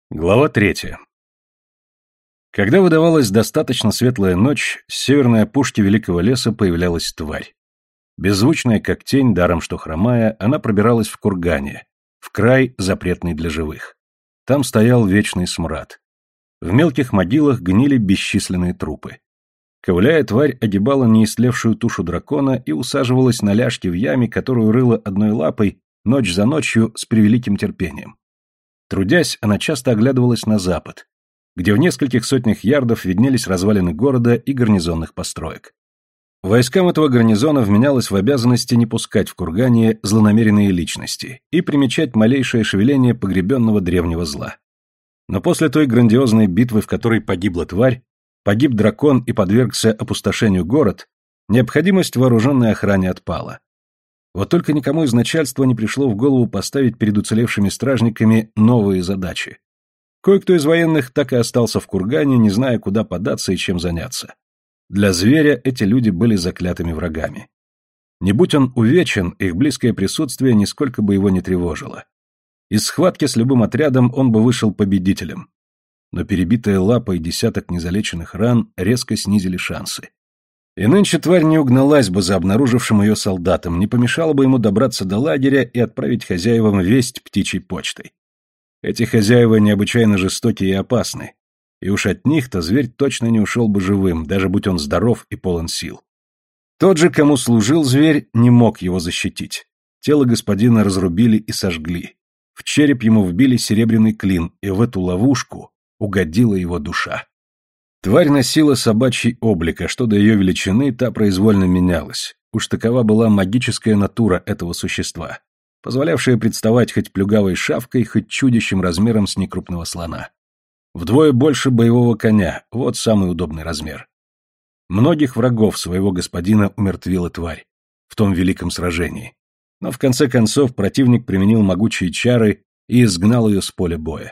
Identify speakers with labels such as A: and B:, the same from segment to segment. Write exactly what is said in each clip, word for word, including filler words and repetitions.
A: Глава третья. Когда выдавалась достаточно светлая ночь, с северной опушки великого леса появлялась тварь. Беззвучная, как тень, даром что хромая, она пробиралась в кургане, в край, запретный для живых. Там стоял вечный смрад. В мелких могилах гнили бесчисленные трупы. Ковыляя, тварь огибала неистлевшую тушу дракона и усаживалась на ляжке в яме, которую рыла одной лапой ночь за ночью с превеликим терпением. Трудясь, она часто оглядывалась на запад, где в нескольких сотнях ярдов виднелись развалины города и гарнизонных построек. Войскам этого гарнизона вменялось в обязанности не пускать в кургане злонамеренные личности и примечать малейшее шевеление погребенного древнего зла. Но после той грандиозной битвы, в которой погибла тварь, погиб дракон и подвергся опустошению город, необходимость в вооруженной охране отпала. Вот только никому из начальства не пришло в голову поставить перед уцелевшими стражниками новые задачи. Кое-кто из военных так и остался в кургане, не зная, куда податься и чем заняться. Для зверя эти люди были заклятыми врагами. Не будь он увечен, их близкое присутствие нисколько бы его не тревожило. Из схватки с любым отрядом он бы вышел победителем. Но перебитая лапа и десяток незалеченных ран резко снизили шансы. И нынче тварь не угналась бы за обнаружившим ее солдатом, не помешало бы ему добраться до лагеря и отправить хозяевам весть птичьей почтой. Эти хозяева необычайно жестокие и опасны, и уж от них-то зверь точно не ушел бы живым, даже будь он здоров и полон сил. Тот же, кому служил зверь, не мог его защитить. Тело господина разрубили и сожгли. В череп ему вбили серебряный клин, и в эту ловушку угодила его душа. Тварь носила собачий облик, а что до ее величины, та произвольно менялась. Уж такова была магическая натура этого существа, позволявшая представать хоть плюгавой шавкой, хоть чудищем размером с некрупного слона. Вдвое больше боевого коня, вот самый удобный размер. Многих врагов своего господина умертвила тварь в том великом сражении. Но в конце концов противник применил могучие чары и изгнал ее с поля боя.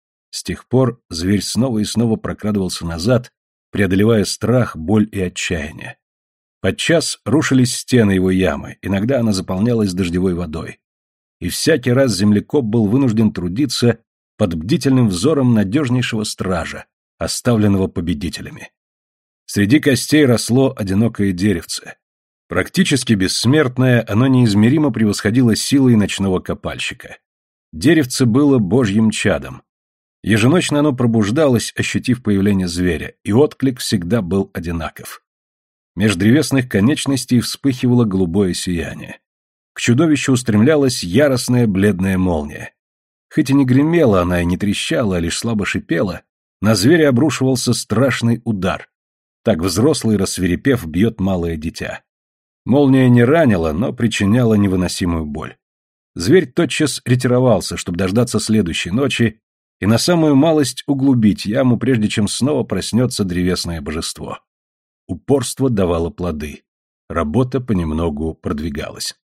A: С тех пор зверь снова и снова прокрадывался назад, преодолевая страх, боль и отчаяние. Подчас рушились стены его ямы, иногда она заполнялась дождевой водой. И всякий раз землекоп был вынужден трудиться под бдительным взором надежнейшего стража, оставленного победителями. Среди костей росло одинокое деревце. Практически бессмертное, оно неизмеримо превосходило силой ночного копальщика. Деревце было божьим чадом. Еженочно оно пробуждалось, ощутив появление зверя, и отклик всегда был одинаков. Меж древесных конечностей вспыхивало голубое сияние. К чудовищу устремлялась яростная бледная молния. Хоть и не гремела она и не трещала, а лишь слабо шипела, на зверя обрушивался страшный удар. Так взрослый, рассвирепев, бьет малое дитя. Молния не ранила, но причиняла невыносимую боль. Зверь тотчас ретировался, чтобы дождаться следующей ночи и на самую малость углубить яму, прежде чем снова проснется древесное божество. Упорство давало плоды. Работа понемногу продвигалась.